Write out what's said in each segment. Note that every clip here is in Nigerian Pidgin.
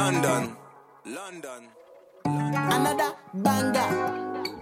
London. Another banger.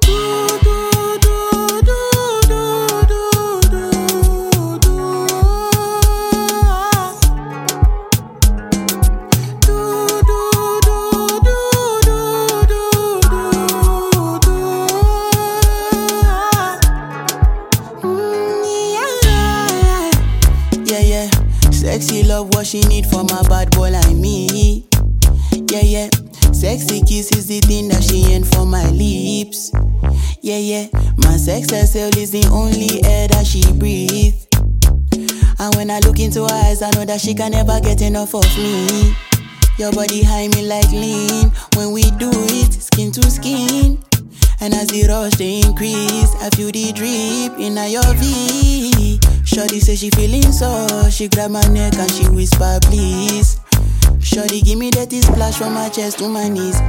Sexy love, what she need from a bad boy like me. Yeah. Sexy kiss is the thing that she ain't for my lips. Yeah. My sex herself is the only air that she breathes. And when I look into her eyes, I know that she can never get enough of me. Your body high me like lean. When we do it, skin to skin. And as the rush they increase, I feel the drip in your V. Shorty say she feeling so, she grab my neck and she whisper please. Shorty give me that splash from my chest to my knees.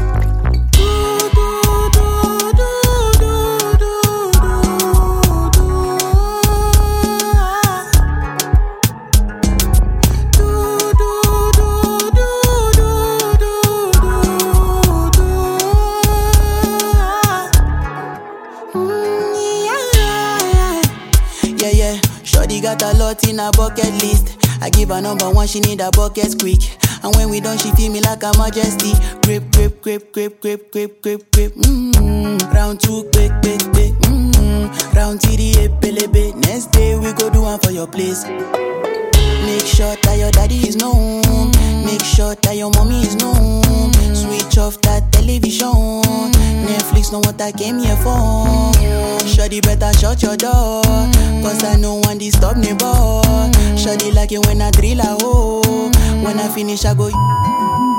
Shorty got a lot in her bucket list. I give her number one, she need a bucket quick. And when we done, she feel me like a majesty. Grip. Round two, quick. Round three, pelebe. Next day we go do one for your place. Make sure that your daddy is known. Make sure that your mommy is known. Switch off that television. Netflix know what I came here for. Shorty better shut your door, cause I know one disturb me boy. Shorty like it when I drill a hole. When I finish I go